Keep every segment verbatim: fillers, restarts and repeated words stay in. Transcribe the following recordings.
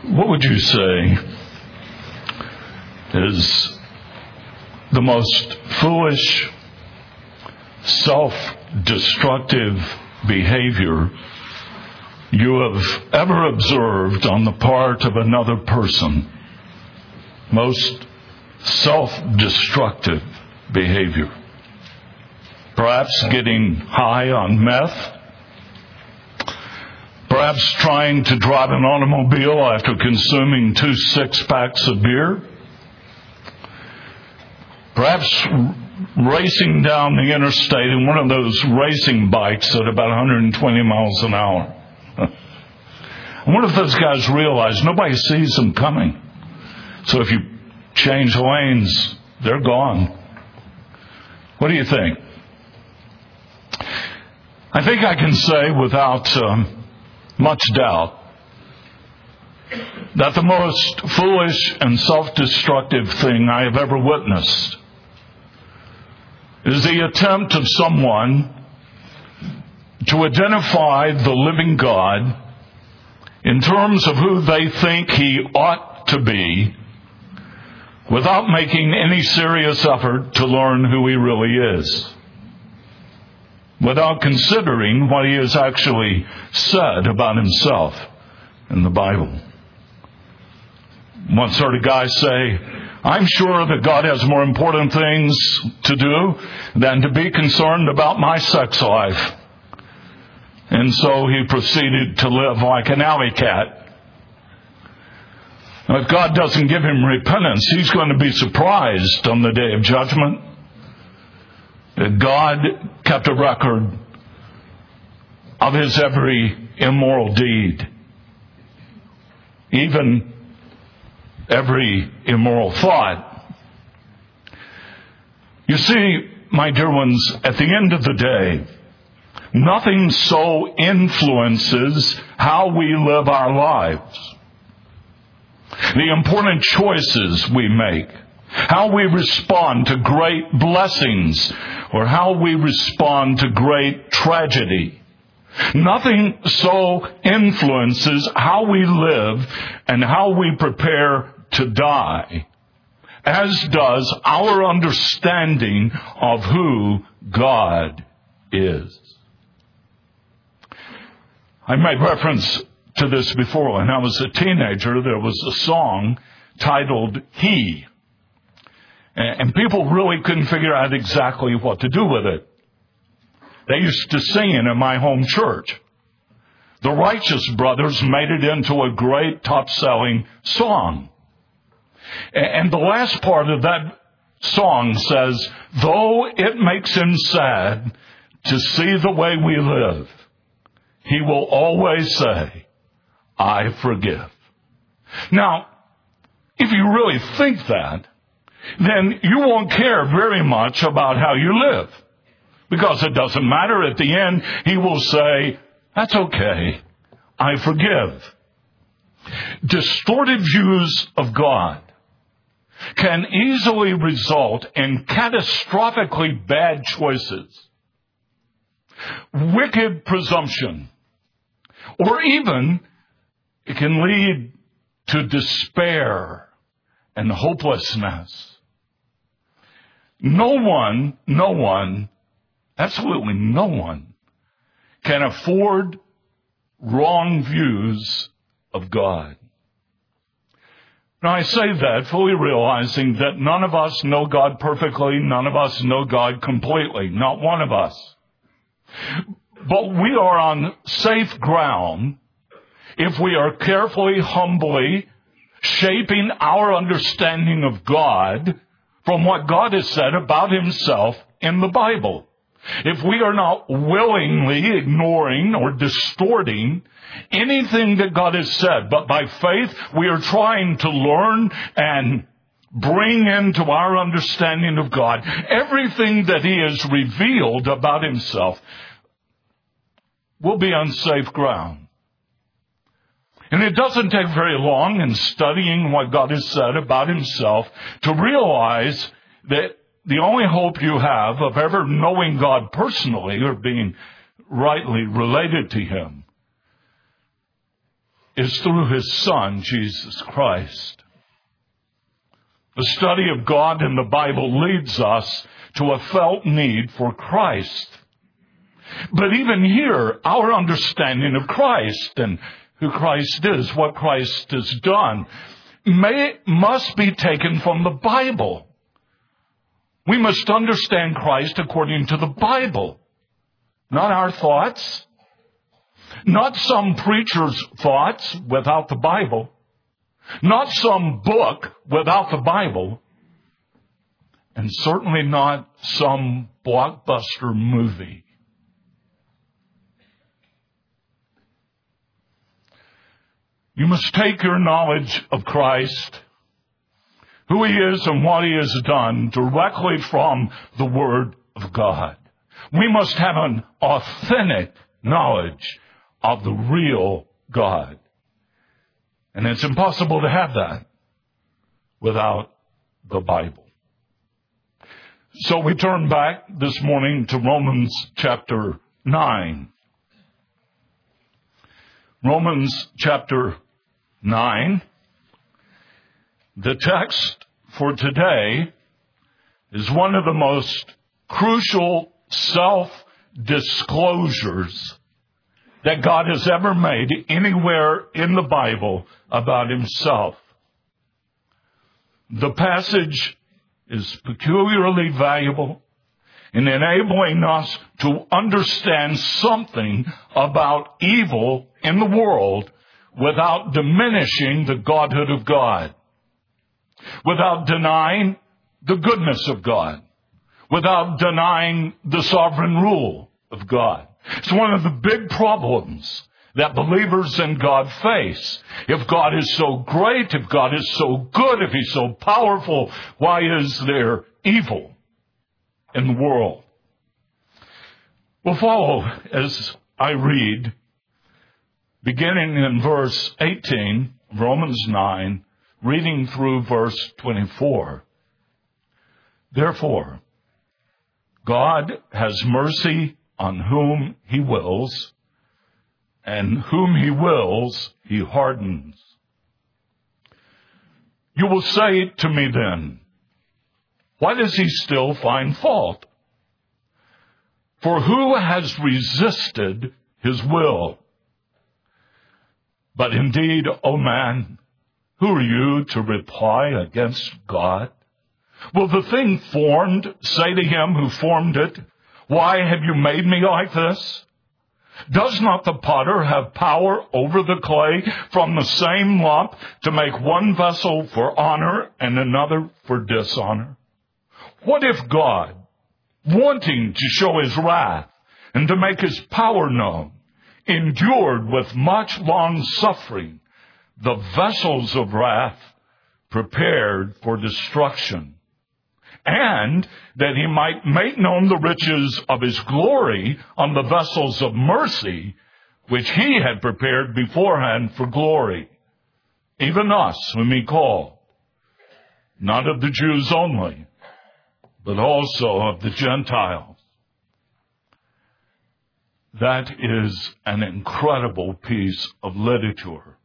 What would you say is the most foolish, self-destructive behavior you have ever observed on the part of another person? Most self-destructive behavior. Perhaps getting high on meth. Perhaps trying to drive an automobile after consuming two six-packs of beer. Perhaps racing down the interstate in one of those racing bikes at about one hundred twenty miles an hour. I wonder if those guys realize nobody sees them coming. So if you change lanes, they're gone. What do you think? I think I can say without um, much doubt that the most foolish and self-destructive thing I have ever witnessed is the attempt of someone to identify the living God in terms of who they think He ought to be without making any serious effort to learn who He really is, without considering what He has actually said about Himself in the Bible. Once heard a guy say, "I'm sure that God has more important things to do than to be concerned about my sex life." And so he proceeded to live like an alley cat. Now, if God doesn't give him repentance, he's going to be surprised on the day of judgment that God kept a record of his every immoral deed, even every immoral thought. You see, my dear ones, at the end of the day, nothing so influences how we live our lives. The important choices we make, how we respond to great blessings, or how we respond to great tragedy. Nothing so influences how we live and how we prepare to die as does our understanding of who God is. I made reference to this before. When I was a teenager, there was a song titled "He." And people really couldn't figure out exactly what to do with it. They used to sing it in my home church. The Righteous Brothers made it into a great top-selling song. And the last part of that song says, "Though it makes him sad to see the way we live, he will always say, 'I forgive.'" Now, if you really think that, then you won't care very much about how you live. Because it doesn't matter. At the end, he will say, "That's okay. I forgive." Distorted views of God can easily result in catastrophically bad choices, wicked presumption, or even it can lead to despair and hopelessness. No one, no one, absolutely no one can afford wrong views of God. Now, I say that fully realizing that none of us know God perfectly. None of us know God completely. Not one of us. But we are on safe ground if we are carefully, humbly shaping our understanding of God from what God has said about Himself in the Bible. If we are not willingly ignoring or distorting anything that God has said, but by faith we are trying to learn and bring into our understanding of God everything that He has revealed about Himself, we'll be on safe ground. And it doesn't take very long in studying what God has said about Himself to realize that the only hope you have of ever knowing God personally or being rightly related to Him is through His Son, Jesus Christ. The study of God in the Bible leads us to a felt need for Christ. But even here, our understanding of Christ and who Christ is, what Christ has done, may, must be taken from the Bible. We must understand Christ according to the Bible, not our thoughts, not some preacher's thoughts without the Bible, not some book without the Bible, and certainly not some blockbuster movie. You must take your knowledge of Christ, who He is and what He has done, directly from the Word of God. We must have an authentic knowledge of the real God. And it's impossible to have that without the Bible. So we turn back this morning to Romans chapter nine. Romans chapter nine. The text for today is one of the most crucial self-disclosures that God has ever made anywhere in the Bible about Himself. The passage is peculiarly valuable in enabling us to understand something about evil in the world without diminishing the godhood of God, without denying the goodness of God, without denying the sovereign rule of God. It's one of the big problems that believers in God face. If God is so great, if God is so good, if He's so powerful, why is there evil in the world? We'll follow as I read, beginning in verse eighteen, Romans nine, reading through verse twenty-four. Therefore, God has mercy on whom He wills, and whom He wills, He hardens. You will say to me then, why does He still find fault? For who has resisted His will? But indeed, O man, who are you to reply against God? Will the thing formed say to Him who formed it, why have you made me like this? Does not the potter have power over the clay from the same lump to make one vessel for honor and another for dishonor? What if God, wanting to show His wrath and to make His power known, endured with much long suffering the vessels of wrath prepared for destruction, and that He might make known the riches of His glory on the vessels of mercy, which He had prepared beforehand for glory, even us whom He called, not of the Jews only, but also of the Gentiles. That is an incredible piece of literature.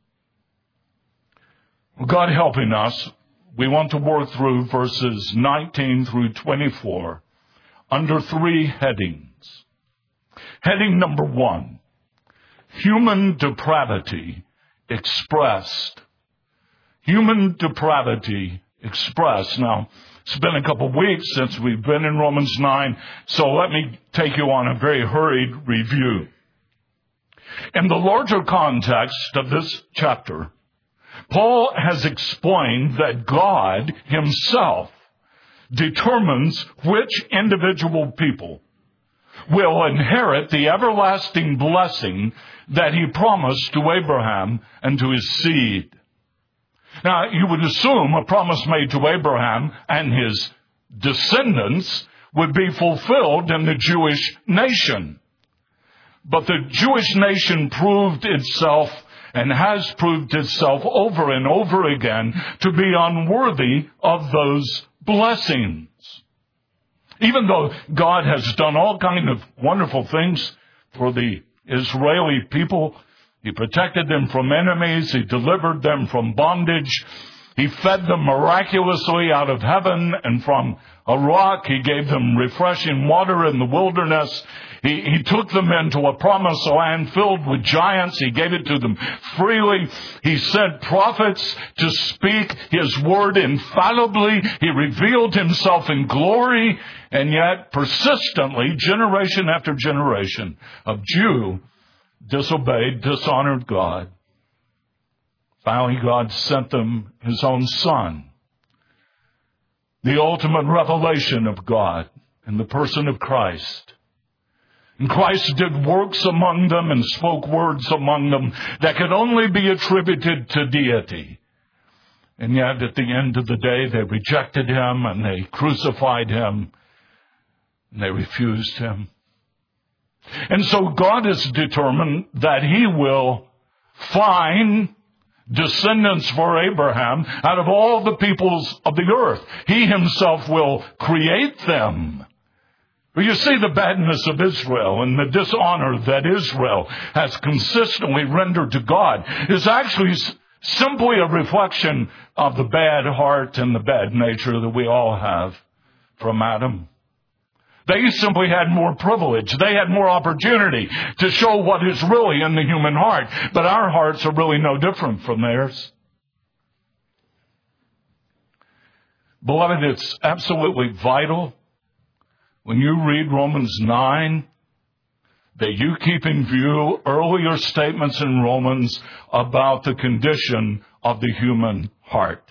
God helping us, we want to work through verses nineteen through twenty-four under three headings. Heading number one, human depravity expressed. Human depravity expressed. Now, it's been a couple of weeks since we've been in Romans nine, so let me take you on a very hurried review. In the larger context of this chapter, Paul has explained that God Himself determines which individual people will inherit the everlasting blessing that He promised to Abraham and to his seed. Now, you would assume a promise made to Abraham and his descendants would be fulfilled in the Jewish nation. But the Jewish nation proved itself and has proved itself over and over again to be unworthy of those blessings. Even though God has done all kinds of wonderful things for the Israeli people, He protected them from enemies. He delivered them from bondage. He fed them miraculously out of heaven and from a rock. He gave them refreshing water in the wilderness. He, he took them into a promised land filled with giants. He gave it to them freely. He sent prophets to speak His word infallibly. He revealed Himself in glory. And yet, persistently, generation after generation of Jew disobeyed, dishonored God. Finally, God sent them His own Son, the ultimate revelation of God in the person of Christ. And Christ did works among them and spoke words among them that could only be attributed to deity. And yet, at the end of the day, they rejected Him and they crucified Him and they refused Him. And so God is determined that He will find descendants for Abraham out of all the peoples of the earth. He Himself will create them. But you see, the badness of Israel and the dishonor that Israel has consistently rendered to God is actually simply a reflection of the bad heart and the bad nature that we all have from Adam. They simply had more privilege. They had more opportunity to show what is really in the human heart. But our hearts are really no different from theirs. Beloved, it's absolutely vital when you read Romans nine that you keep in view earlier statements in Romans about the condition of the human heart.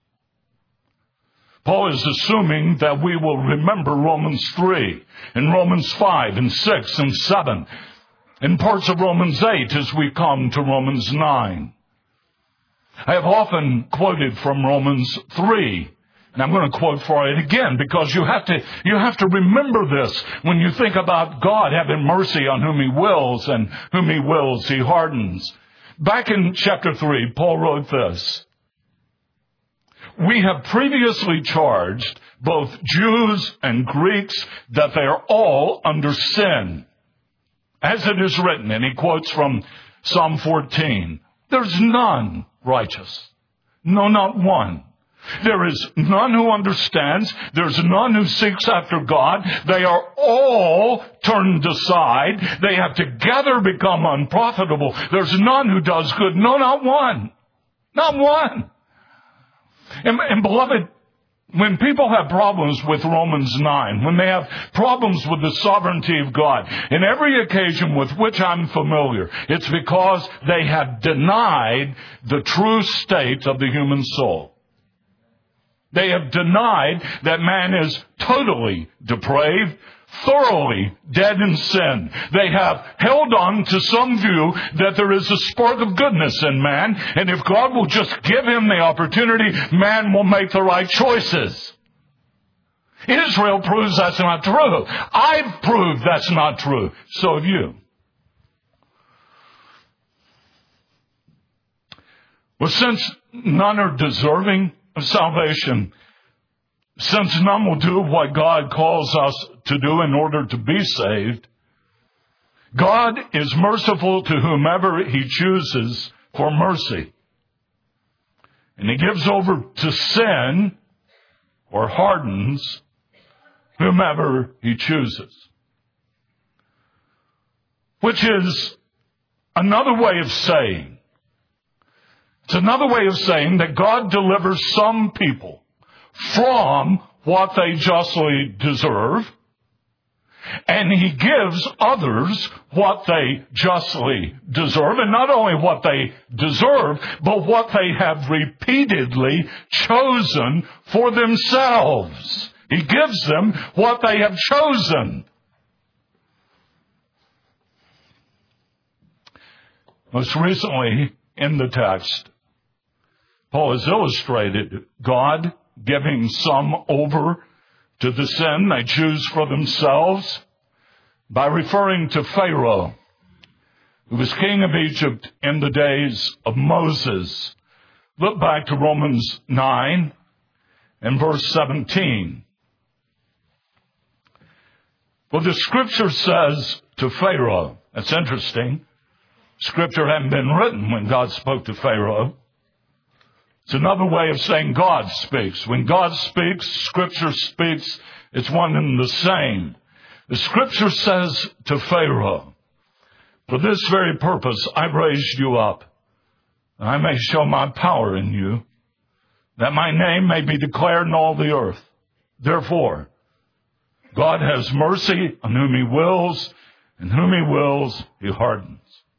Paul is assuming that we will remember Romans three, and Romans five, and six, and seven, and parts of Romans eight as we come to Romans nine. I have often quoted from Romans three, and I'm going to quote for it again because you have to, you have to remember this when you think about God having mercy on whom He wills, and whom He wills He hardens. Back in chapter three, Paul wrote this: "We have previously charged both Jews and Greeks that they are all under sin. As it is written," and he quotes from Psalm fourteen, "There's none righteous, no, not one. There is none who understands. There's none who seeks after God. They are all turned aside. They have together become unprofitable. There's none who does good. No, not one. Not one." And, and beloved, when people have problems with Romans nine, when they have problems with the sovereignty of God, in every occasion with which I'm familiar, it's because they have denied the true state of the human soul. They have denied that man is totally depraved, thoroughly dead in sin. They have held on to some view that there is a spark of goodness in man, and if God will just give him the opportunity, man will make the right choices. Israel proves that's not true. I've proved that's not true. So have you. Well, since none are deserving of salvation, since none will do what God calls us to do in order to be saved, God is merciful to whomever He chooses for mercy. And He gives over to sin, or hardens, whomever He chooses. Which is another way of saying, it's another way of saying that God delivers some people from what they justly deserve, and He gives others what they justly deserve, and not only what they deserve, but what they have repeatedly chosen for themselves. He gives them what they have chosen. Most recently in the text, Paul has illustrated God giving some over to the sin they choose for themselves by referring to Pharaoh, who was king of Egypt in the days of Moses. Look back to Romans nine and verse seventeen. Well, the scripture says to Pharaoh, that's interesting, Scripture hadn't been written when God spoke to Pharaoh. It's another way of saying God speaks. When God speaks, Scripture speaks. It's one and the same. The Scripture says to Pharaoh, for this very purpose I've raised you up, that I may show my power in you, that my name may be declared in all the earth. Therefore, God has mercy on whom he wills, and whom he wills, he hardens.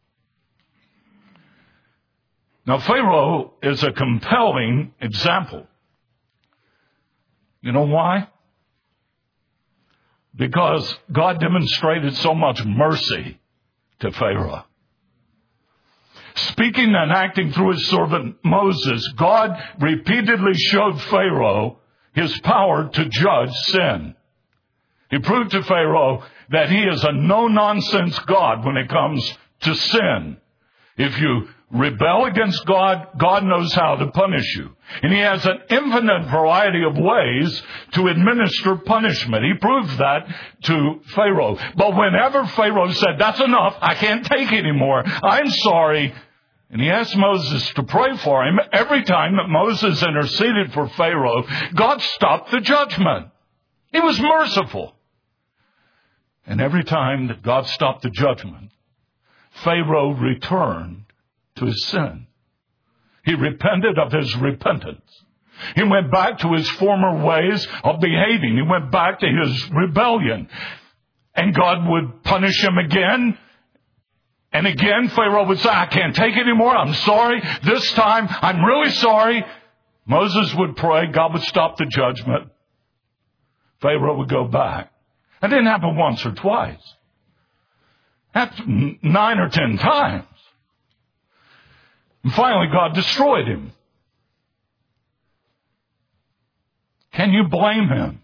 Now, Pharaoh is a compelling example. You know why? Because God demonstrated so much mercy to Pharaoh. Speaking and acting through his servant Moses, God repeatedly showed Pharaoh his power to judge sin. He proved to Pharaoh that he is a no-nonsense God when it comes to sin. If you rebel against God, God knows how to punish you. And he has an infinite variety of ways to administer punishment. He proved that to Pharaoh. But whenever Pharaoh said, that's enough, I can't take anymore, I'm sorry, and he asked Moses to pray for him, every time that Moses interceded for Pharaoh, God stopped the judgment. He was merciful. And every time that God stopped the judgment, Pharaoh returned to his sin. He repented of his repentance. He went back to his former ways of behaving. He went back to his rebellion. And God would punish him again. And again, Pharaoh would say, I can't take it anymore. I'm sorry. This time, I'm really sorry. Moses would pray. God would stop the judgment. Pharaoh would go back. That didn't happen once or twice. It happened nine or ten times. And finally, God destroyed him. Can you blame him?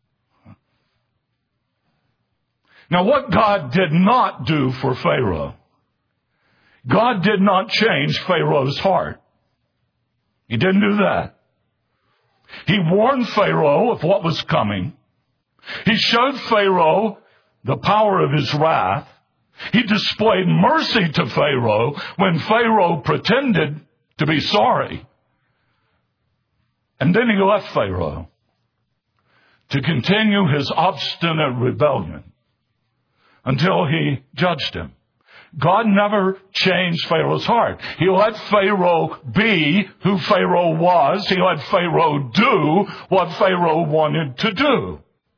Now, what God did not do for Pharaoh, God did not change Pharaoh's heart. He didn't do that. He warned Pharaoh of what was coming. He showed Pharaoh the power of his wrath. He displayed mercy to Pharaoh when Pharaoh pretended to be sorry. And then he left Pharaoh to continue his obstinate rebellion until he judged him. God never changed Pharaoh's heart. He let Pharaoh be who Pharaoh was. He let Pharaoh do what Pharaoh wanted to do.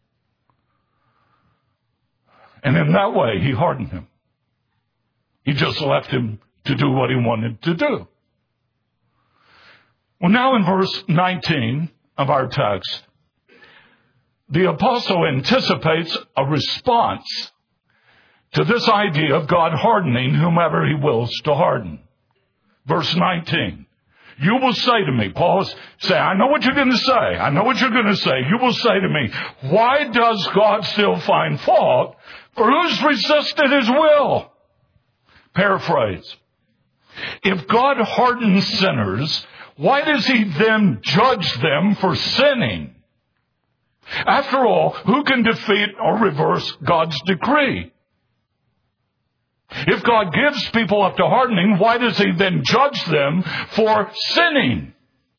And in that way, he hardened him. He just left him to do what he wanted to do. Well, now in verse nineteen of our text, the apostle anticipates a response to this idea of God hardening whomever he wills to harden. Verse nineteen. You will say to me, Paul is saying, I know what you're going to say. I know what you're going to say. You will say to me, why does God still find fault for who's resisted his will? Paraphrase. If God hardens sinners, why does he then judge them for sinning? After all, who can defeat or reverse God's decree? If God gives people up to hardening, why does he then judge them for sinning?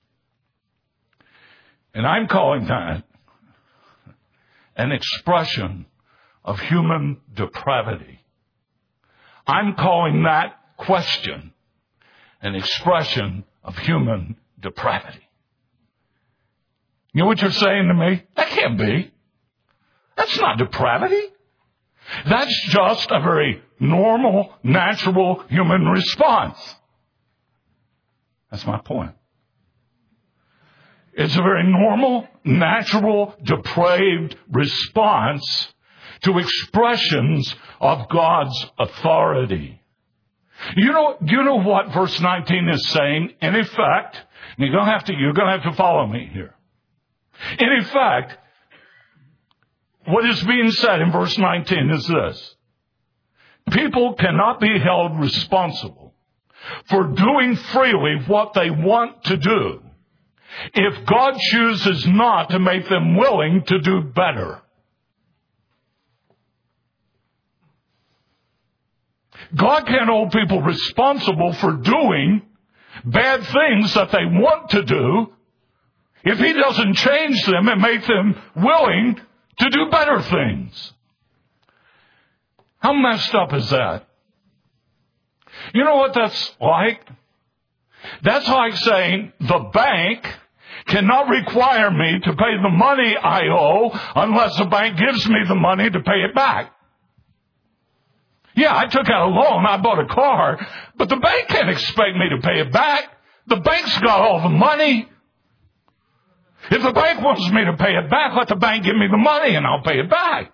And I'm calling that an expression of human depravity. I'm calling that question an expression of human depravity. You know what you're saying to me? That can't be. That's not depravity. That's just a very normal, natural human response. That's my point. It's a very normal, natural, depraved response to expressions of God's authority. You know, you know what verse nineteen is saying? In effect, and you're gonna have to, you're gonna have to follow me here. In effect, what is being said in verse nineteen is this. People cannot be held responsible for doing freely what they want to do if God chooses not to make them willing to do better. God can't hold people responsible for doing bad things that they want to do if He doesn't change them and make them willing to do better things. How messed up is that? You know what that's like? That's like saying the bank cannot require me to pay the money I owe unless the bank gives me the money to pay it back. Yeah, I took out a loan, I bought a car, but the bank can't expect me to pay it back. The bank's got all the money. If the bank wants me to pay it back, let the bank give me the money and I'll pay it back.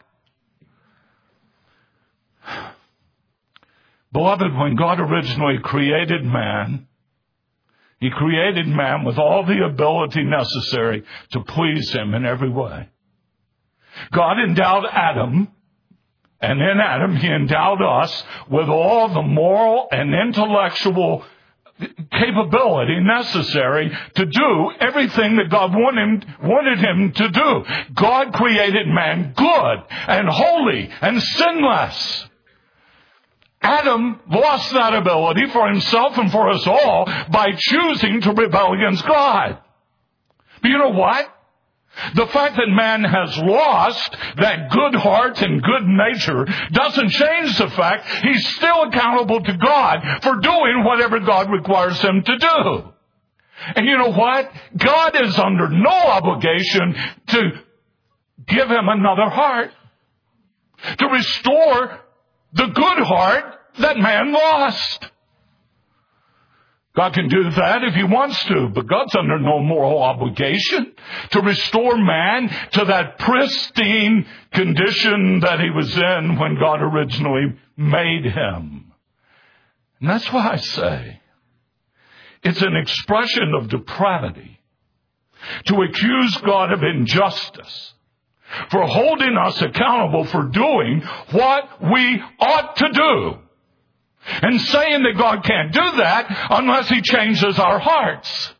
Beloved, when God originally created man, He created man with all the ability necessary to please Him in every way. God endowed Adam, and in Adam He endowed us with all the moral and intellectual capability necessary to do everything that God wanted, wanted him to do. God created man good and holy and sinless. Adam lost that ability for himself and for us all by choosing to rebel against God. But you know what? The fact that man has lost that good heart and good nature doesn't change the fact he's still accountable to God for doing whatever God requires him to do. And you know what? God is under no obligation to give him another heart, to restore the good heart that man lost. God can do that if He wants to, but God's under no moral obligation to restore man to that pristine condition that he was in when God originally made him. And that's why I say it's an expression of depravity to accuse God of injustice for holding us accountable for doing what we ought to do, and saying that God can't do that unless He changes our hearts.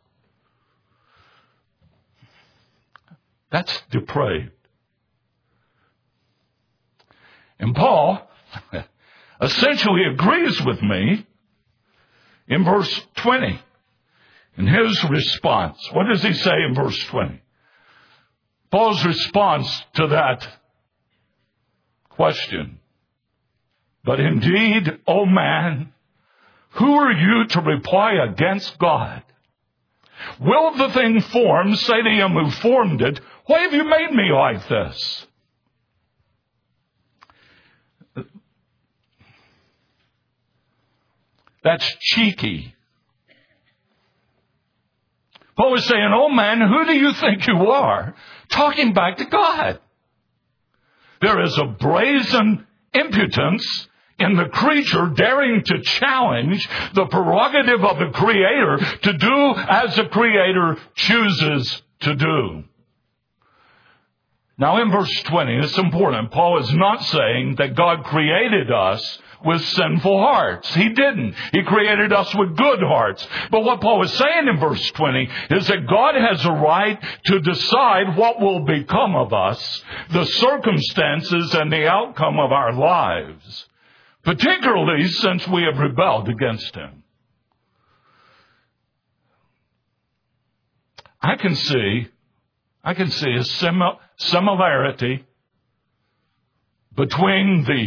That's depraved. And Paul essentially agrees with me in verse twenty. In his response, what does he say in verse twenty? Paul's response to that question: but indeed, O man, who are you to reply against God? Will the thing formed say to him who formed it, why have you made me like this? That's cheeky. Paul is saying, oh man, who do you think you are? Talking back to God. There is a brazen impudence in the creature daring to challenge the prerogative of the Creator to do as the Creator chooses to do. Now in verse twenty, it's important. Paul is not saying that God created us with sinful hearts. He didn't. He created us with good hearts. But what Paul is saying in verse twenty is that God has a right to decide what will become of us, the circumstances and the outcome of our lives, particularly since we have rebelled against Him. I can see, I can see a simil- similarity between the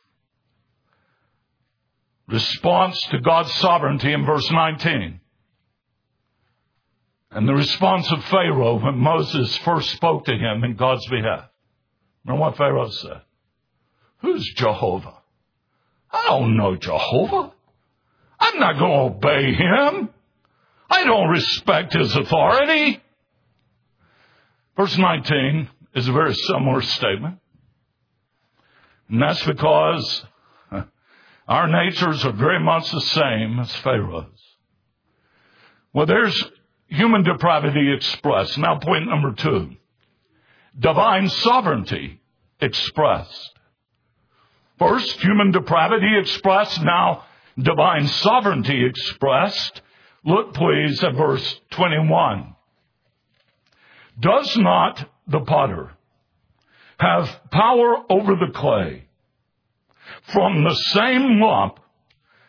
response to God's sovereignty in verse nineteen and the response of Pharaoh when Moses first spoke to him in God's behalf. Remember what Pharaoh said? Who's Jehovah? I don't know Jehovah. I'm not going to obey Him. I don't respect His authority. Verse nineteen is a very similar statement. And that's because our natures are very much the same as Pharaoh's. Well, there's human depravity expressed. Now, point number two. Divine sovereignty expressed. First, human depravity expressed. Now, divine sovereignty expressed. Look, please, at verse twenty-one. Does not the potter have power over the clay from the same lump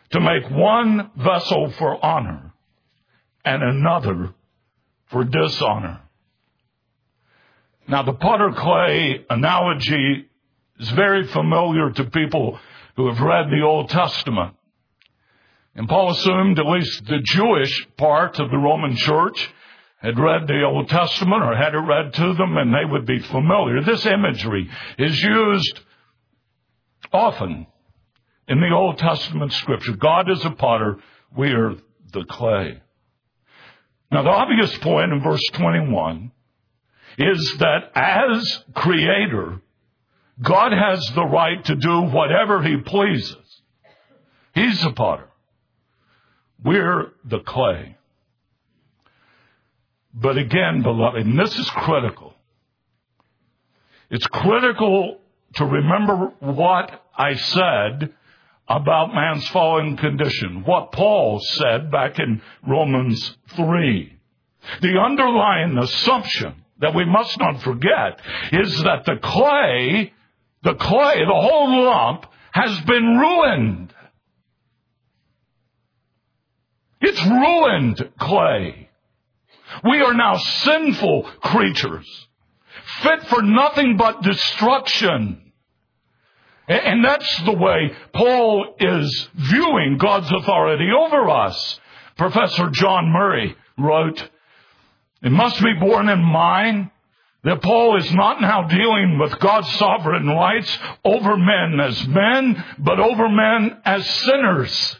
to make one vessel for honor and another for dishonor. Now, the potter clay analogy is very familiar to people who have read the Old Testament. And Paul assumed at least the Jewish part of the Roman church had read the Old Testament or had it read to them, and they would be familiar. This imagery is used often in the Old Testament scripture. God is a potter, we are the clay. Now, the obvious point in verse twenty-one is that as creator, God has the right to do whatever he pleases. He's the potter. We're the clay. But again, beloved, and this is critical. It's critical to remember what I said about man's fallen condition, what Paul said back in Romans three. The underlying assumption that we must not forget is that the clay, the clay, the whole lump, has been ruined. It's ruined clay. We are now sinful creatures, fit for nothing but destruction. And that's the way Paul is viewing God's authority over us. Professor John Murray wrote, "It must be borne in mind that Paul is not now dealing with God's sovereign rights over men as men, but over men as sinners."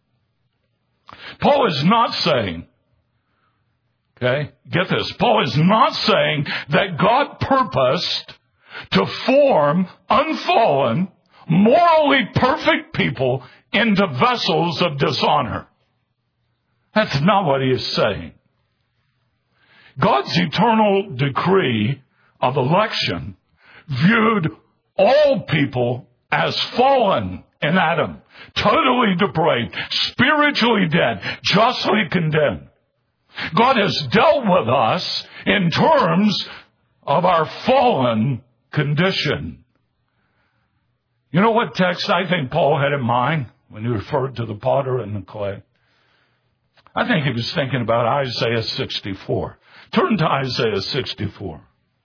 Paul is not saying, okay, get this, Paul is not saying that God purposed to form unfallen, morally perfect people into vessels of dishonor. That's not what he is saying. God's eternal decree of election viewed all people as fallen in Adam, totally depraved, spiritually dead, justly condemned. God has dealt with us in terms of our fallen condition. You know what text I think Paul had in mind when he referred to the potter and the clay? I think he was thinking about Isaiah sixty-four. Turn to Isaiah sixty-four.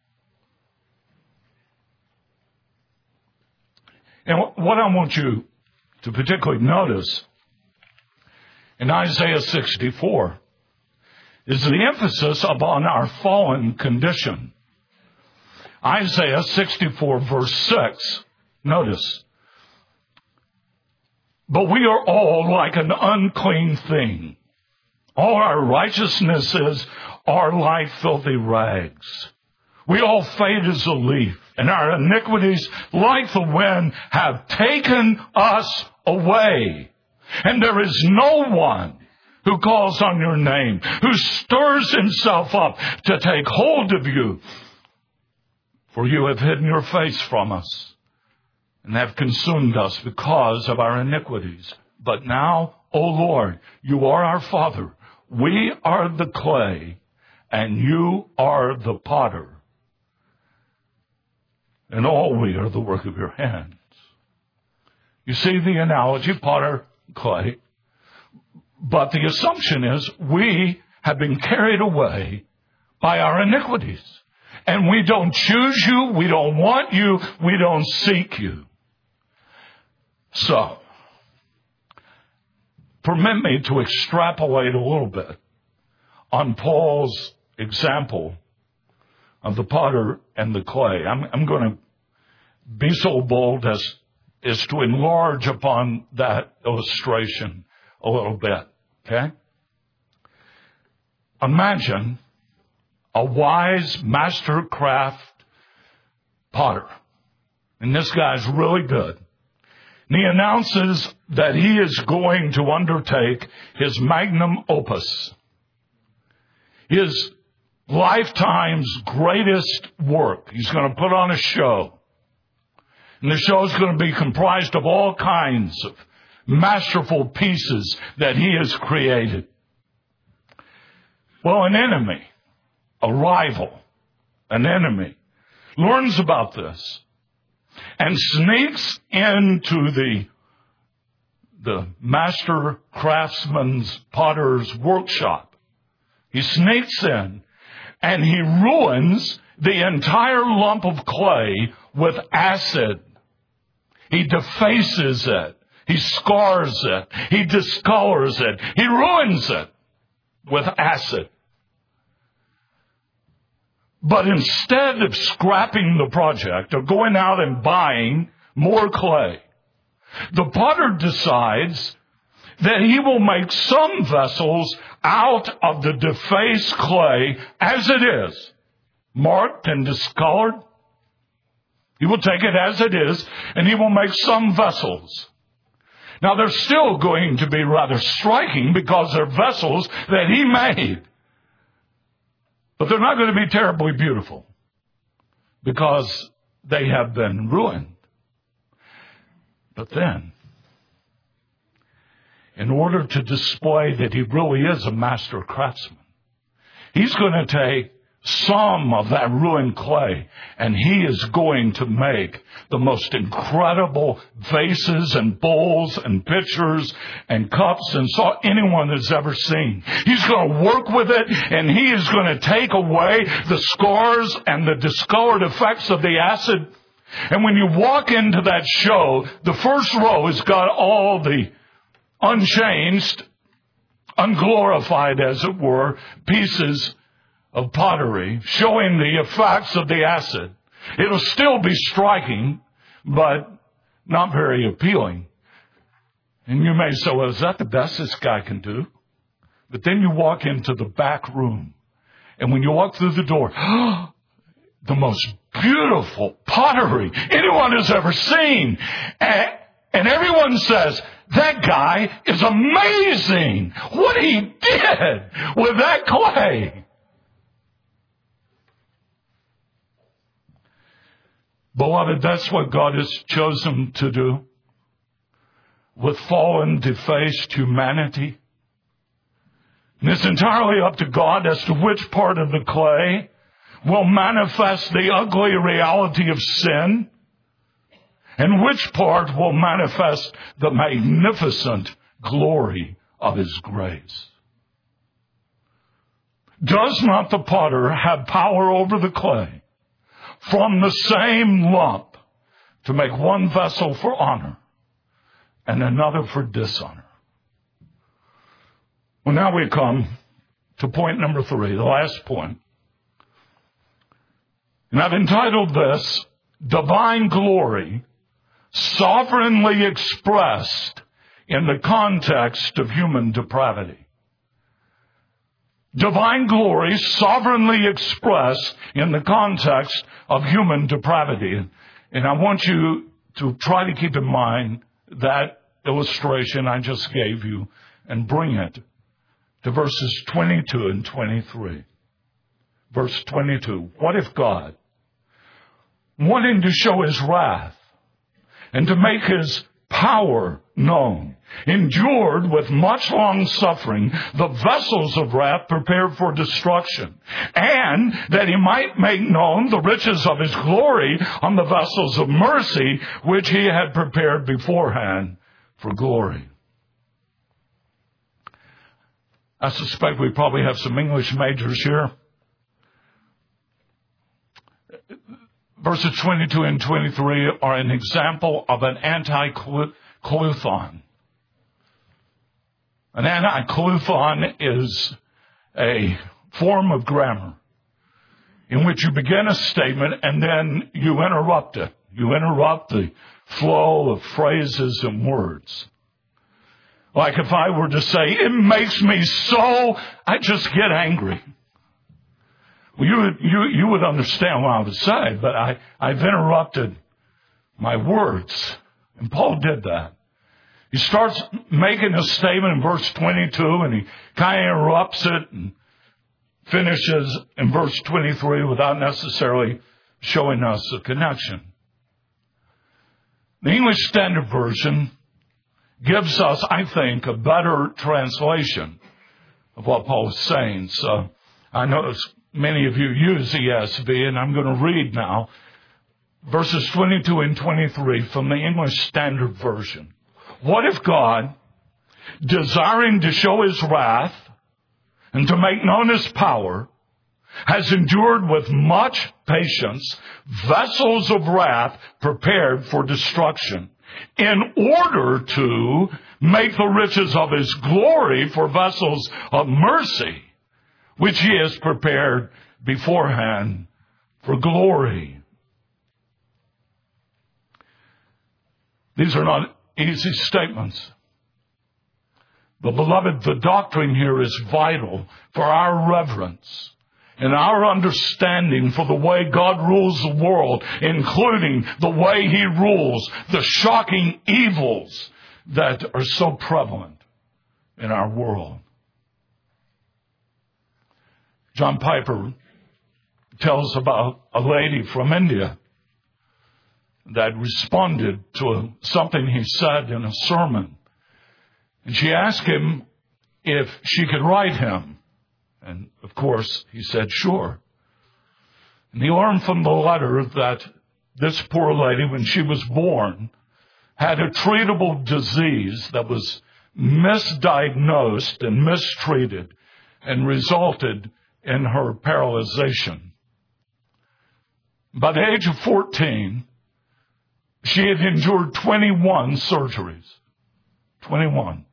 And what I want you to particularly notice in Isaiah sixty-four is the emphasis upon our fallen condition. Isaiah sixty-four, verse six. Notice. "But we are all like an unclean thing. All our righteousnesses are like filthy rags. We all fade as a leaf, and our iniquities, like the wind, have taken us away. And there is no one who calls on your name, who stirs himself up to take hold of you. For you have hidden your face from us and have consumed us because of our iniquities. But now, O Lord, you are our Father. We are the clay, and you are the potter. And all we are the work of your hands." You see the analogy, potter, clay. But the assumption is we have been carried away by our iniquities. And we don't choose you, we don't want you, we don't seek you. So, permit me to extrapolate a little bit on Paul's example of the potter and the clay. I'm, I'm going to be so bold as, as to enlarge upon that illustration a little bit. Okay? Imagine a wise mastercraft potter. And this guy's really good. And he announces that he is going to undertake his magnum opus, his lifetime's greatest work. He's going to put on a show. And the show is going to be comprised of all kinds of masterful pieces that he has created. Well, an enemy, a rival, an enemy, learns about this and sneaks into the, the master craftsman's potter's workshop. He sneaks in and he ruins the entire lump of clay with acid. He defaces it. He scars it. He discolors it. He ruins it with acid. But instead of scrapping the project or going out and buying more clay, the potter decides that he will make some vessels out of the defaced clay as it is, marked and discolored. He will take it as it is, and he will make some vessels. Now, they're still going to be rather striking because they're vessels that he made. But they're not going to be terribly beautiful because they have been ruined. But then, in order to display that he really is a master craftsman, he's going to take some of that ruined clay and he is going to make the most incredible vases and bowls and pitchers and cups and so anyone has ever seen. He's going to work with it and he is going to take away the scars and the discolored effects of the acid. And when you walk into that show, the first row has got all the unchanged, unglorified, as it were, pieces of pottery showing the effects of the acid. It'll still be striking, but not very appealing. And you may say, well, is that the best this guy can do? But then you walk into the back room, and when you walk through the door, the most beautiful pottery anyone has ever seen. And, and everyone says, that guy is amazing. What he did with that clay. Beloved, that's what God has chosen to do with fallen, defaced humanity. And it's entirely up to God as to which part of the clay will manifest the ugly reality of sin and which part will manifest the magnificent glory of His grace. Does not the potter have power over the clay from the same lump to make one vessel for honor and another for dishonor? Well, now we come to point number three, the last point. And I've entitled this, Divine Glory Sovereignly Expressed in the Context of Human Depravity. Divine glory sovereignly expressed in the context of human depravity. And I want you to try to keep in mind that illustration I just gave you and bring it to verses twenty-two and twenty-three. Verse twenty-two. What if God, wanting to show His wrath and to make His power known, endured with much long suffering the vessels of wrath prepared for destruction, and that He might make known the riches of His glory on the vessels of mercy which He had prepared beforehand for glory. I suspect we probably have some English majors here. Verses twenty-two and twenty-three are an example of an anti-cluthon. An anti-cluthon is a form of grammar in which you begin a statement and then you interrupt it. You interrupt the flow of phrases and words. Like if I were to say, it makes me so, I just get angry. Well, you would, you, you would understand what I would say, but I, I've interrupted my words. And Paul did that. He starts making a statement in verse twenty-two, and he kind of interrupts it and finishes in verse twenty-three without necessarily showing us a connection. The English Standard Version gives us, I think, a better translation of what Paul is saying. So I notice many of you use E S V, and I'm going to read now verses twenty-two and twenty-three from the English Standard Version. What if God, desiring to show his wrath and to make known his power, has endured with much patience vessels of wrath prepared for destruction, in order to make the riches of his glory for vessels of mercy, which he has prepared beforehand for glory. These are not easy statements. But beloved, the doctrine here is vital for our reverence and our understanding for the way God rules the world, including the way he rules the shocking evils that are so prevalent in our world. John Piper tells about a lady from India that responded to something he said in a sermon. And she asked him if she could write him. And, of course, he said, sure. And he learned from the letter that this poor lady, when she was born, had a treatable disease that was misdiagnosed and mistreated and resulted in her paralyzation. By the age of fourteen, she had endured twenty-one surgeries. twenty-one.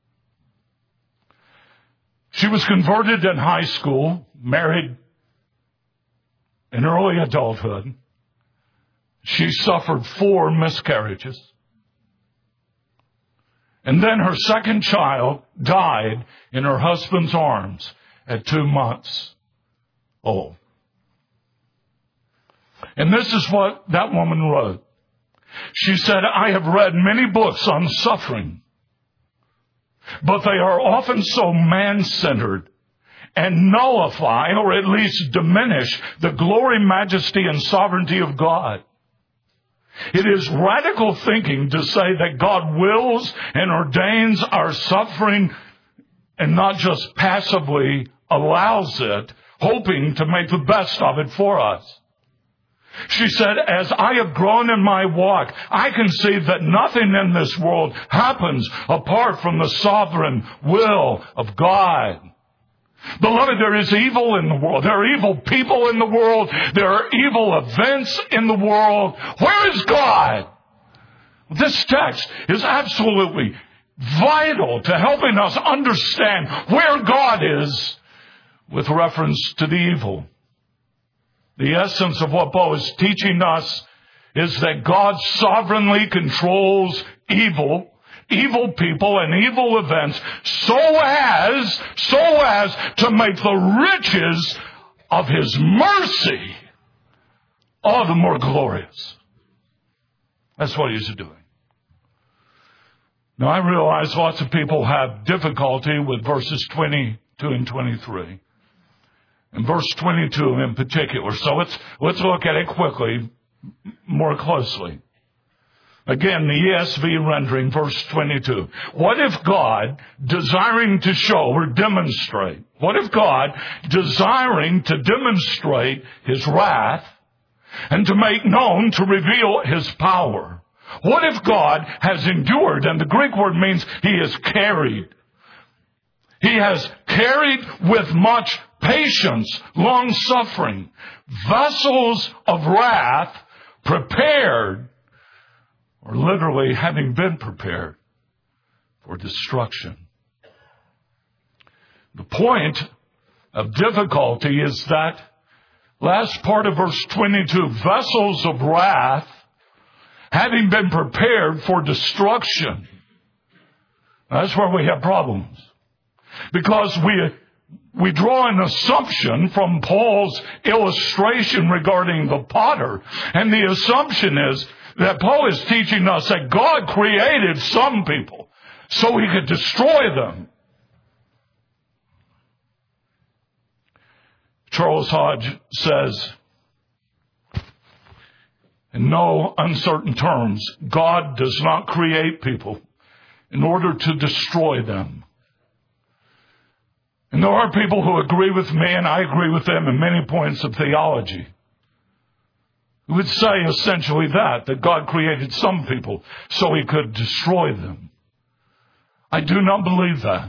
She was converted in high school, married in early adulthood. She suffered four miscarriages. And then her second child died in her husband's arms at two months old. And this is what that woman wrote. She said, I have read many books on suffering, but they are often so man-centered and nullify or at least diminish the glory, majesty, and sovereignty of God. It is radical thinking to say that God wills and ordains our suffering and not just passively allows it, hoping to make the best of it for us. She said, as I have grown in my walk, I can see that nothing in this world happens apart from the sovereign will of God. Beloved, there is evil in the world. There are evil people in the world. There are evil events in the world. Where is God? This text is absolutely vital to helping us understand where God is with reference to the evil. The essence of what Paul is teaching us is that God sovereignly controls evil, evil people and evil events so as, so as to make the riches of his mercy all the more glorious. That's what he's doing. Now I realize lots of people have difficulty with verses twenty-two and twenty-three. And verse twenty-two in particular. So let's, let's look at it quickly, more closely. Again, the E S V rendering, verse twenty-two. What if God, desiring to show or demonstrate, what if God, desiring to demonstrate his wrath and to make known, to reveal his power, what if God has endured, and the Greek word means he has carried. He has carried with much patience, long-suffering, vessels of wrath prepared, or literally having been prepared for destruction. The point of difficulty is that last part of verse twenty-two, vessels of wrath having been prepared for destruction. That's where we have problems. Because we we draw an assumption from Paul's illustration regarding the potter. And the assumption is that Paul is teaching us that God created some people so he could destroy them. Charles Hodge says, in no uncertain terms, God does not create people in order to destroy them. And there are people who agree with me, and I agree with them in many points of theology, who would say essentially that, that God created some people so he could destroy them. I do not believe that.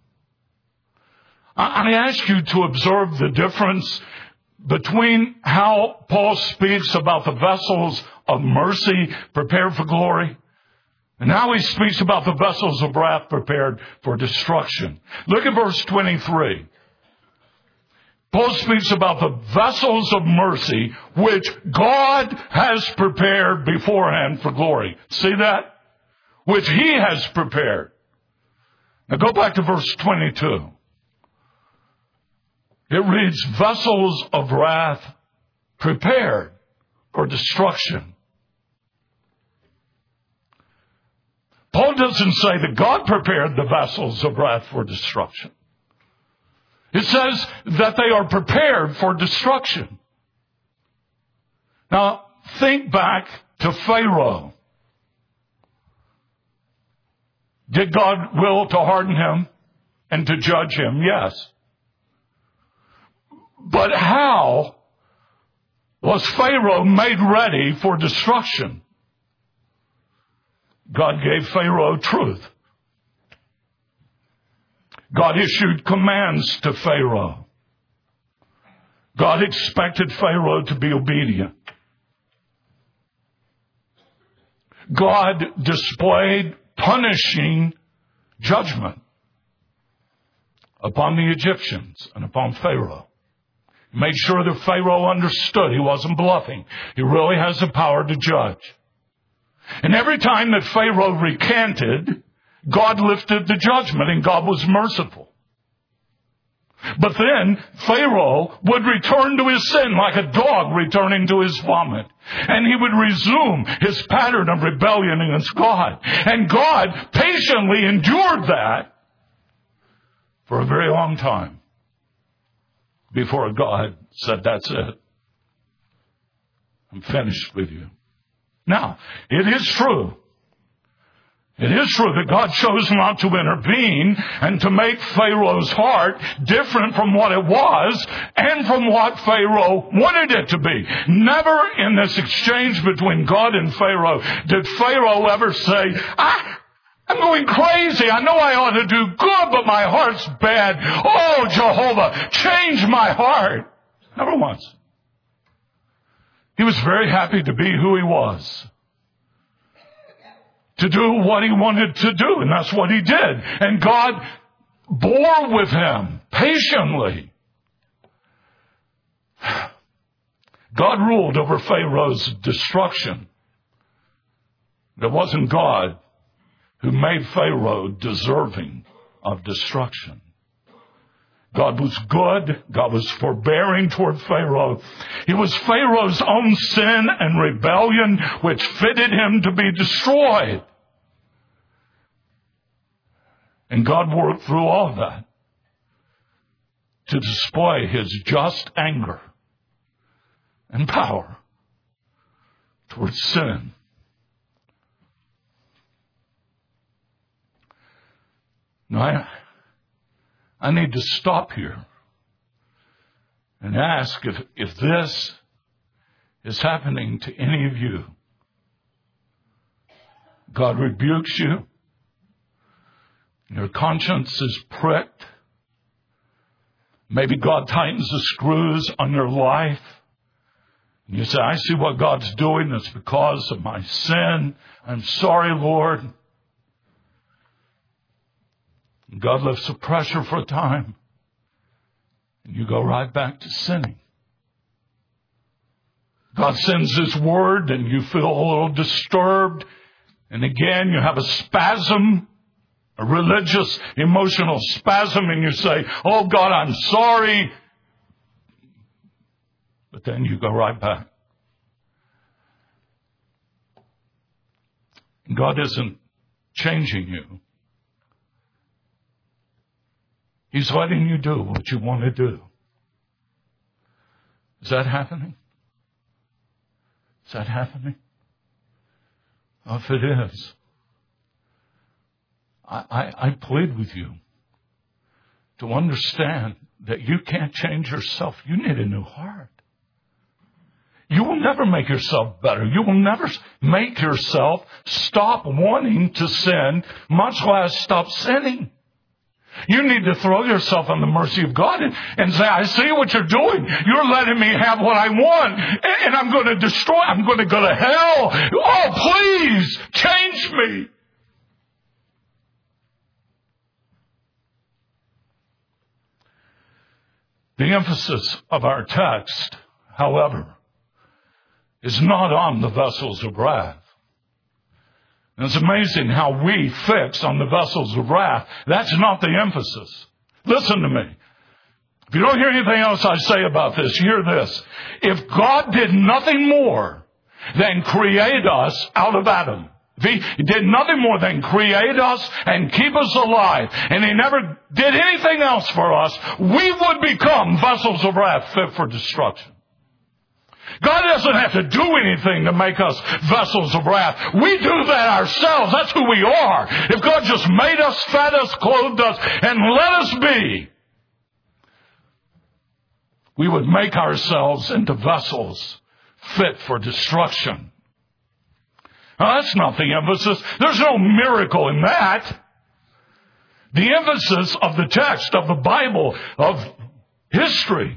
I ask you to observe the difference between how Paul speaks about the vessels of mercy prepared for glory and how he speaks about the vessels of wrath prepared for destruction. Look at verse twenty-three. Paul speaks about the vessels of mercy which God has prepared beforehand for glory. See that? Which he has prepared. Now go back to verse twenty-two. It reads, vessels of wrath prepared for destruction. Paul doesn't say that God prepared the vessels of wrath for destruction. It says that they are prepared for destruction. Now, think back to Pharaoh. Did God will to harden him and to judge him? Yes. But how was Pharaoh made ready for destruction? God gave Pharaoh truth. God issued commands to Pharaoh. God expected Pharaoh to be obedient. God displayed punishing judgment upon the Egyptians and upon Pharaoh. He made sure that Pharaoh understood he wasn't bluffing. He really has the power to judge. And every time that Pharaoh recanted, God lifted the judgment and God was merciful. But then Pharaoh would return to his sin like a dog returning to his vomit. And he would resume his pattern of rebellion against God. And God patiently endured that for a very long time before God said, that's it. I'm finished with you. Now, it is true. It is true that God chose not to intervene and to make Pharaoh's heart different from what it was and from what Pharaoh wanted it to be. Never in this exchange between God and Pharaoh did Pharaoh ever say, I, I'm going crazy. I know I ought to do good, but my heart's bad. Oh, Jehovah, change my heart. Never once. He was very happy to be who he was, to do what he wanted to do, and that's what he did. And God bore with him patiently. God ruled over Pharaoh's destruction. It wasn't God who made Pharaoh deserving of destruction. God was good. God was forbearing toward Pharaoh. It was Pharaoh's own sin and rebellion which fitted him to be destroyed. And God worked through all of that to display his just anger and power towards sin. Now, I, I need to stop here and ask if, if this is happening to any of you. God rebukes you. Your conscience is pricked. Maybe God tightens the screws on your life. And you say, I see what God's doing. It's because of my sin. I'm sorry, Lord. And God lifts the pressure for a time. And you go right back to sinning. God sends His word and you feel a little disturbed. And again, you have a spasm. A religious, emotional spasm, and you say, oh God, I'm sorry. But then you go right back. God isn't changing you. He's letting you do what you want to do. Is that happening? Is that happening? Oh, if it is, I, I, I plead with you to understand that you can't change yourself. You need a new heart. You will never make yourself better. You will never make yourself stop wanting to sin, much less stop sinning. You need to throw yourself on the mercy of God and, and say, I see what you're doing. You're letting me have what I want, and, and I'm going to destroy. I'm going to go to hell. Oh, please change me. The emphasis of our text, however, is not on the vessels of wrath. And it's amazing how we fix on the vessels of wrath. That's not the emphasis. Listen to me. If you don't hear anything else I say about this, hear this. If God did nothing more than create us out of Adam, if He did nothing more than create us and keep us alive, and He never did anything else for us, we would become vessels of wrath fit for destruction. God doesn't have to do anything to make us vessels of wrath. We do that ourselves. That's who we are. If God just made us, fed us, clothed us, and let us be, we would make ourselves into vessels fit for destruction. Now, that's not the emphasis. There's no miracle in that. The emphasis of the text, of the Bible, of history,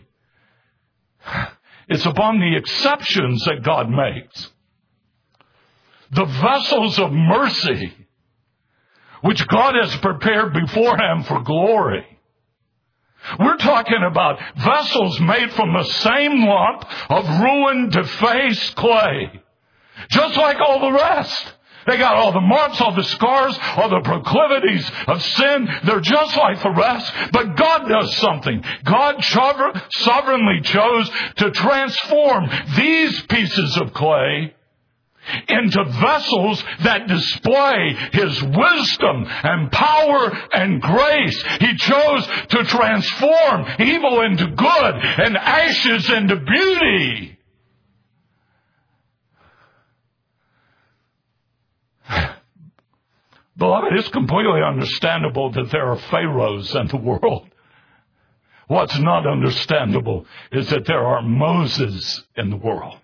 it's upon the exceptions that God makes. The vessels of mercy, which God has prepared beforehand for glory. We're talking about vessels made from the same lump of ruined, defaced clay. Just like all the rest. They got all the marks, all the scars, all the proclivities of sin. They're just like the rest. But God does something. God sovereignly chose to transform these pieces of clay into vessels that display His wisdom and power and grace. He chose to transform evil into good and ashes into beauty. Beloved, it's completely understandable that there are pharaohs in the world. What's not understandable is that there are Moses in the world.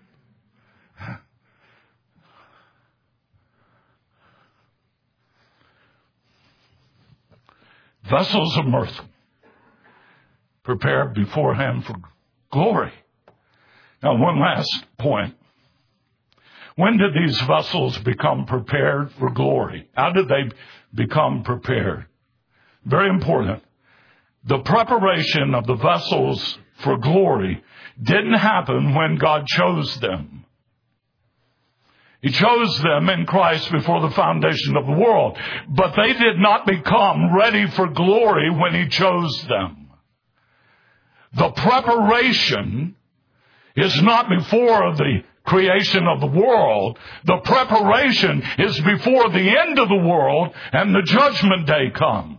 Vessels of mercy, prepared beforehand for glory. Now, one last point. When did these vessels become prepared for glory? How did they become prepared? Very important. The preparation of the vessels for glory didn't happen when God chose them. He chose them in Christ before the foundation of the world. But they did not become ready for glory when He chose them. The preparation is not before the creation of the world. The preparation is before the end of the world and the judgment day comes.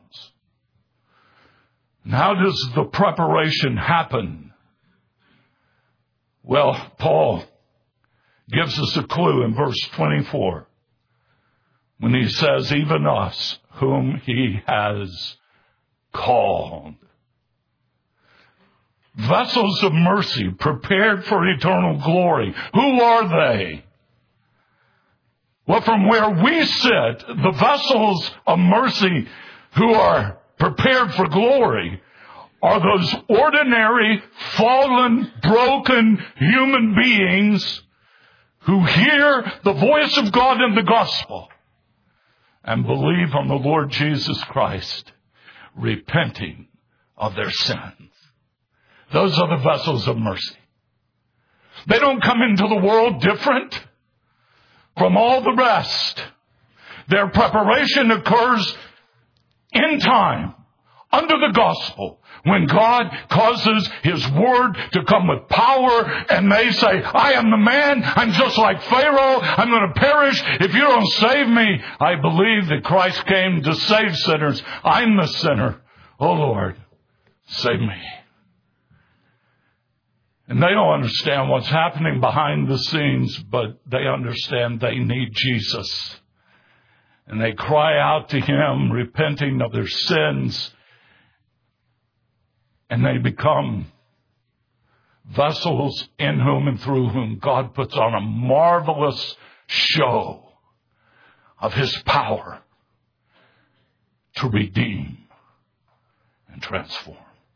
And how does the preparation happen? Well, Paul gives us a clue in verse twenty-four when he says, even us whom He has called. Vessels of mercy prepared for eternal glory. Who are they? Well, from where we sit, the vessels of mercy who are prepared for glory are those ordinary, fallen, broken human beings who hear the voice of God in the gospel and believe on the Lord Jesus Christ, repenting of their sins. Those are the vessels of mercy. They don't come into the world different from all the rest. Their preparation occurs in time, under the gospel, when God causes His word to come with power and they say, I am the man, I'm just like Pharaoh, I'm going to perish if you don't save me. I believe that Christ came to save sinners. I'm the sinner. Oh Lord, save me. And they don't understand what's happening behind the scenes, but they understand they need Jesus. And they cry out to Him, repenting of their sins. And they become vessels in whom and through whom God puts on a marvelous show of His power to redeem and transform.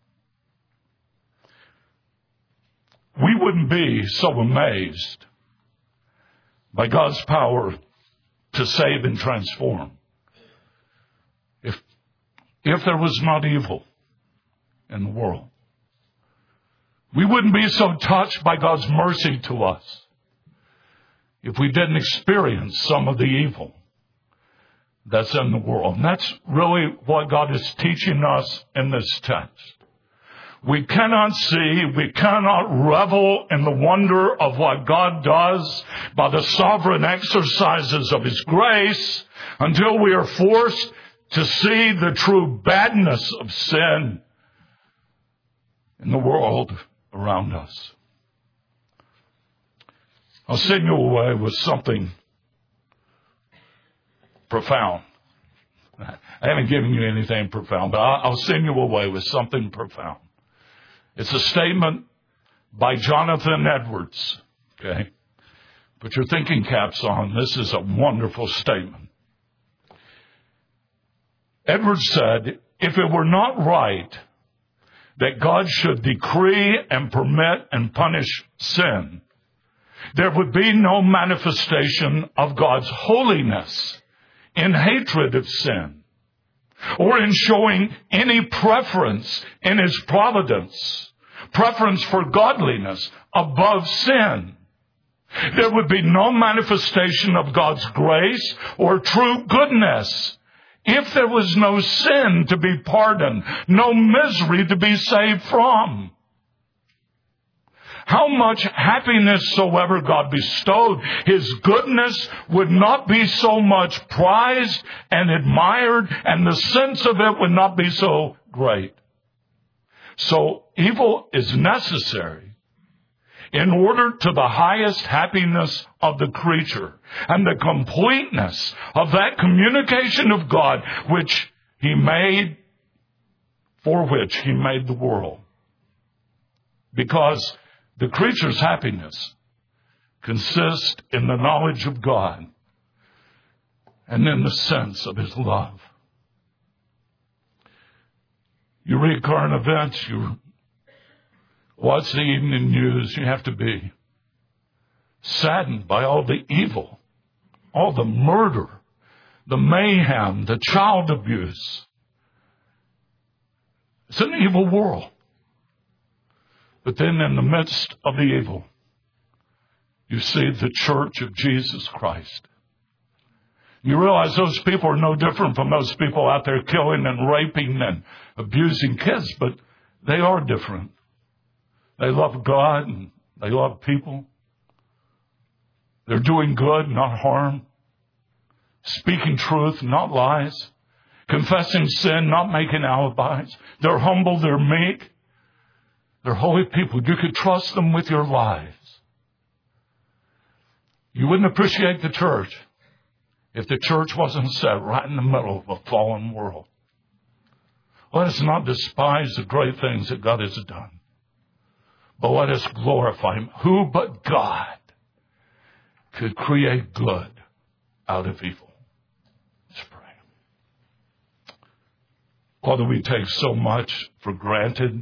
We wouldn't be so amazed by God's power to save and transform if, if there was not evil in the world. We wouldn't be so touched by God's mercy to us if we didn't experience some of the evil that's in the world. And that's really what God is teaching us in this text. We cannot see, we cannot revel in the wonder of what God does by the sovereign exercises of His grace until we are forced to see the true badness of sin in the world around us. I'll send you away with something profound. I haven't given you anything profound, but I'll send you away with something profound. It's a statement by Jonathan Edwards. Okay? Put your thinking caps on. This is a wonderful statement. Edwards said, if it were not right that God should decree and permit and punish sin, there would be no manifestation of God's holiness in hatred of sin, or in showing any preference in His providence, preference for godliness above sin. There would be no manifestation of God's grace or true goodness if there was no sin to be pardoned, no misery to be saved from. How much happiness soever God bestowed, His goodness would not be so much prized and admired, and the sense of it would not be so great. So evil is necessary in order to the highest happiness of the creature and the completeness of that communication of God which He made, for which He made the world. Because the creature's happiness consists in the knowledge of God and in the sense of His love. You read current events, you watch the evening news, you have to be saddened by all the evil, all the murder, the mayhem, the child abuse. It's an evil world. But then in the midst of the evil, you see the church of Jesus Christ. You realize those people are no different from those people out there killing and raping and abusing kids, but they are different. They love God and they love people. They're doing good, not harm. Speaking truth, not lies. Confessing sin, not making alibis. They're humble, they're meek. They're holy people. You could trust them with your lives. You wouldn't appreciate the church if the church wasn't set right in the middle of a fallen world. Let us not despise the great things that God has done, but let us glorify Him. Who but God could create good out of evil? Let's pray. Father, we take so much for granted.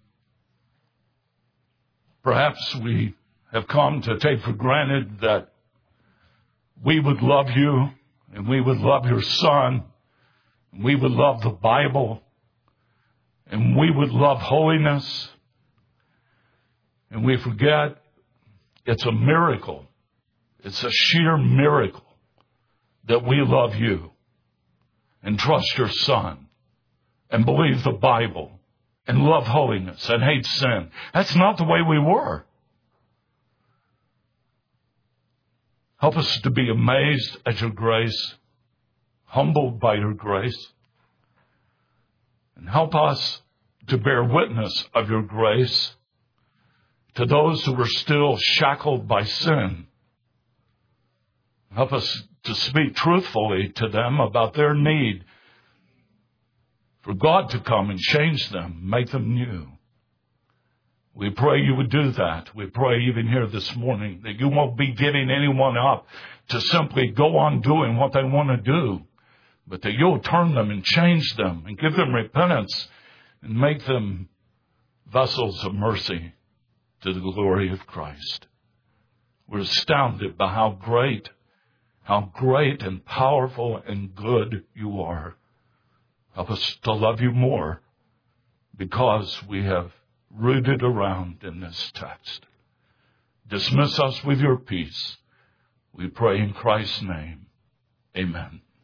Perhaps we have come to take for granted that we would love You and we would love Your Son and we would love the Bible and we would love holiness. And we forget it's a miracle. It's a sheer miracle that we love You and trust Your Son and believe the Bible and love holiness and hate sin. That's not the way we were. Help us to be amazed at Your grace, humbled by Your grace, and help us to bear witness of Your grace to those who are still shackled by sin. Help us to speak truthfully to them about their need for God to come and change them, make them new. We pray you would do that. We pray even here this morning that you won't be giving anyone up to simply go on doing what they want to do, but that you'll turn them and change them and give them repentance and make them vessels of mercy to the glory of Christ. We're astounded by how great, how great and powerful and good you are. Help us to love you more because we have rooted around in this text. Dismiss us with your peace. We pray in Christ's name. Amen.